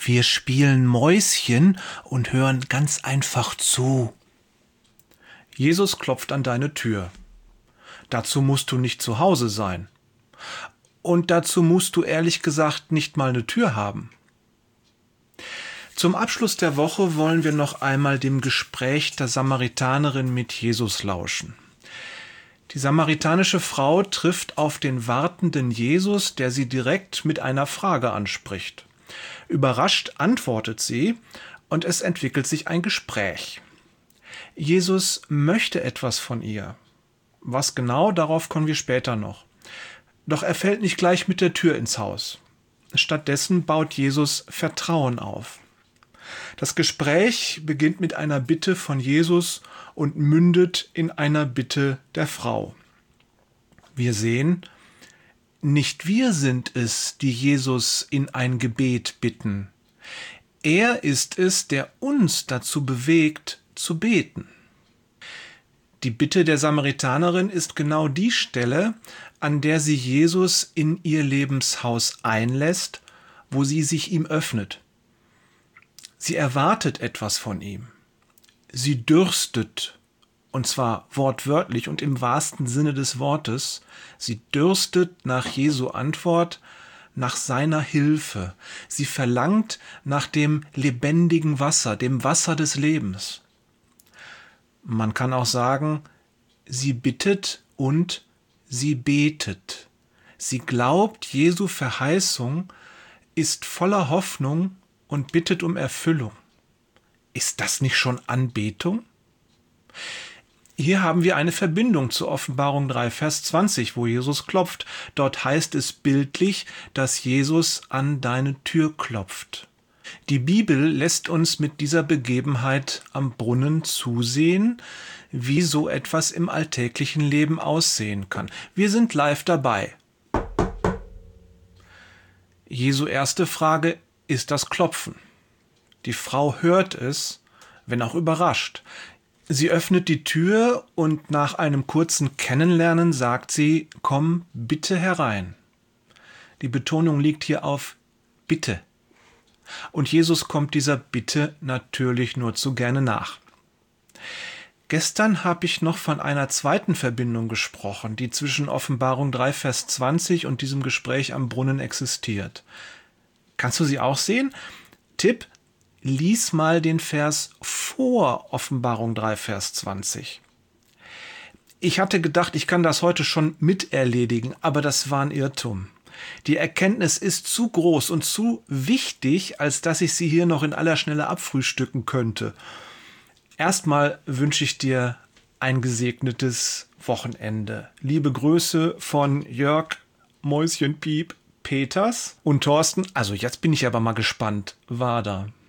Wir spielen Mäuschen und hören ganz einfach zu. Jesus klopft an deine Tür. Dazu musst du nicht zu Hause sein. Und dazu musst du ehrlich gesagt nicht mal eine Tür haben. Zum Abschluss der Woche wollen wir noch einmal dem Gespräch der Samaritanerin mit Jesus lauschen. Die samaritanische Frau trifft auf den wartenden Jesus, der sie direkt mit einer Frage anspricht. Überrascht antwortet sie und es entwickelt sich ein Gespräch. Jesus möchte etwas von ihr. Was genau, darauf kommen wir später noch. Doch er fällt nicht gleich mit der Tür ins Haus. Stattdessen baut Jesus Vertrauen auf. Das Gespräch beginnt mit einer Bitte von Jesus und mündet in einer Bitte der Frau. Wir sehen, nicht wir sind es, die Jesus in ein Gebet bitten. Er ist es, der uns dazu bewegt, zu beten. Die Bitte der Samaritanerin ist genau die Stelle, an der sie Jesus in ihr Lebenshaus einlässt, wo sie sich ihm öffnet. Sie erwartet etwas von ihm. Sie dürstet, und zwar wortwörtlich und im wahrsten Sinne des Wortes. Sie dürstet nach Jesu Antwort, nach seiner Hilfe. Sie verlangt nach dem lebendigen Wasser, dem Wasser des Lebens. Man kann auch sagen, sie bittet und sie betet. Sie glaubt, Jesu Verheißung ist voller Hoffnung und bittet um Erfüllung. Ist das nicht schon Anbetung? Hier haben wir eine Verbindung zur Offenbarung 3, Vers 20, wo Jesus klopft. Dort heißt es bildlich, dass Jesus an deine Tür klopft. Die Bibel lässt uns mit dieser Begebenheit am Brunnen zusehen, wie so etwas im alltäglichen Leben aussehen kann. Wir sind live dabei. Jesu erste Frage ist das Klopfen. Die Frau hört es, wenn auch überrascht. Sie öffnet die Tür und nach einem kurzen Kennenlernen sagt sie, komm bitte herein. Die Betonung liegt hier auf bitte. Und Jesus kommt dieser Bitte natürlich nur zu gerne nach. Gestern habe ich noch von einer zweiten Verbindung gesprochen, die zwischen Offenbarung 3, Vers 20 und diesem Gespräch am Brunnen existiert. Kannst du sie auch sehen? Tipp, lies mal den Vers vor Offenbarung 3, Vers 20. Ich hatte gedacht, ich kann das heute schon miterledigen, aber das war ein Irrtum. Die Erkenntnis ist zu groß und zu wichtig, als dass ich sie hier noch in aller Schnelle abfrühstücken könnte. Erstmal wünsche ich dir ein gesegnetes Wochenende. Liebe Grüße von Jörg Mäuschenpiep Peters und Thorsten. Also jetzt bin ich aber mal gespannt. Wader.